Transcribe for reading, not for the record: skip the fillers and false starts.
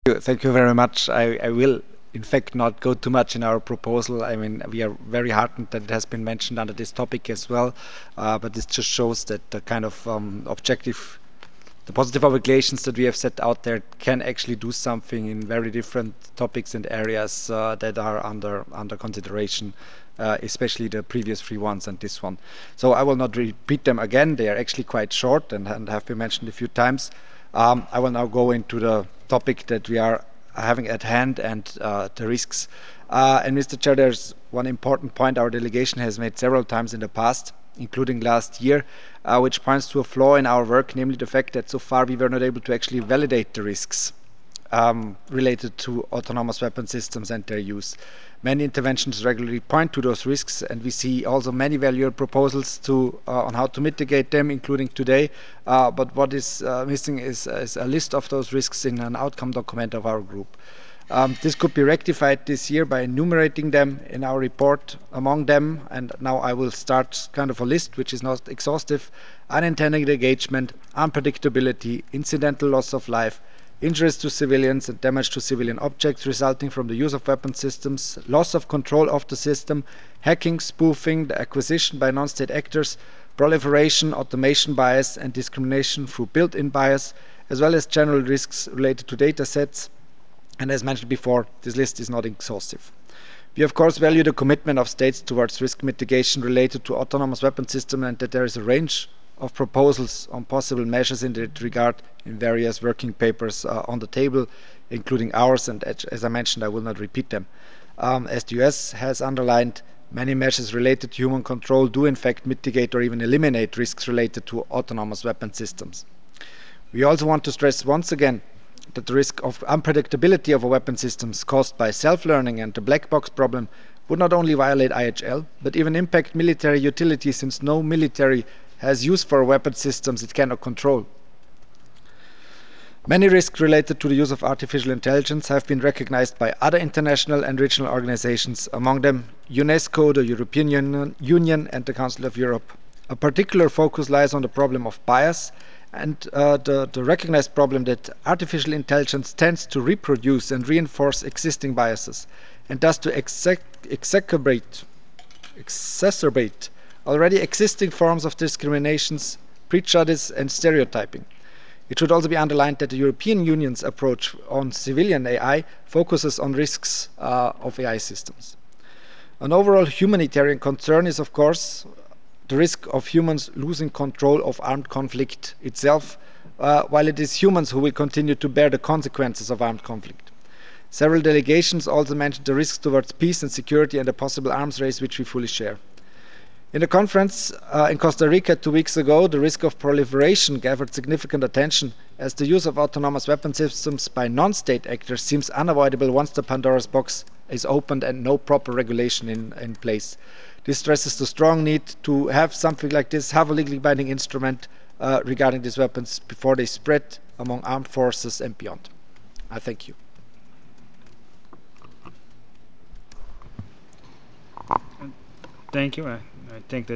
Thank you very much. I will, in fact, not go too much in our proposal. I mean, we are very heartened that it has been mentioned under this topic as well, but this just shows that the kind of objective, the positive obligations that we have set out there can actually do something in very different topics and areas that are under consideration, especially the previous three ones and this one. So I will not repeat them again. They are actually quite short and have been mentioned a few times. I will now go into the topic that we are having at hand and the risks. And Mr. Chair, there's one important point our delegation has made several times in the past, including last year, which points to a flaw in our work, namely the fact that so far we were not able to actually validate the risks related to autonomous weapon systems and their use. Many interventions regularly point to those risks, and we see also many valuable proposals on how to mitigate them, including today. But what is missing is a list of those risks in an outcome document of our group. This could be rectified this year by enumerating them in our report among them, and now I will start kind of a list which is not exhaustive: unintended engagement, unpredictability, incidental loss of life, injuries to civilians and damage to civilian objects resulting from the use of weapon systems, loss of control of the system, hacking, spoofing, the acquisition by non-state actors, proliferation, automation bias, and discrimination through built-in bias, as well as general risks related to data sets. And as mentioned before, this list is not exhaustive. We of course value the commitment of states towards risk mitigation related to autonomous weapon systems, and that there is a range of proposals on possible measures in that regard in various working papers on the table, including ours, and as I mentioned, I will not repeat them. As the US has underlined, many measures related to human control do in fact mitigate or even eliminate risks related to autonomous weapon systems. We also want to stress once again that the risk of unpredictability of a weapon systems caused by self-learning and the black box problem would not only violate IHL, but even impact military utility, since no military has use for weapon systems it cannot control. Many risks related to the use of artificial intelligence have been recognized by other international and regional organizations, among them UNESCO, the European Union, and the Council of Europe. A particular focus lies on the problem of bias and the recognized problem that artificial intelligence tends to reproduce and reinforce existing biases, and thus to exacerbate already existing forms of discriminations, prejudice and stereotyping. It should also be underlined that the European Union's approach on civilian AI focuses on risks of AI systems. An overall humanitarian concern is, of course, the risk of humans losing control of armed conflict itself, while it is humans who will continue to bear the consequences of armed conflict. Several delegations also mentioned the risks towards peace and security and a possible arms race, which we fully share. In the conference in Costa Rica 2 weeks ago, the risk of proliferation gathered significant attention, as the use of autonomous weapon systems by non-state actors seems unavoidable once the Pandora's box is opened and no proper regulation in place. This stresses the strong need to have something like this, have a legally binding instrument regarding these weapons before they spread among armed forces and beyond. I thank you. Thank you. I think that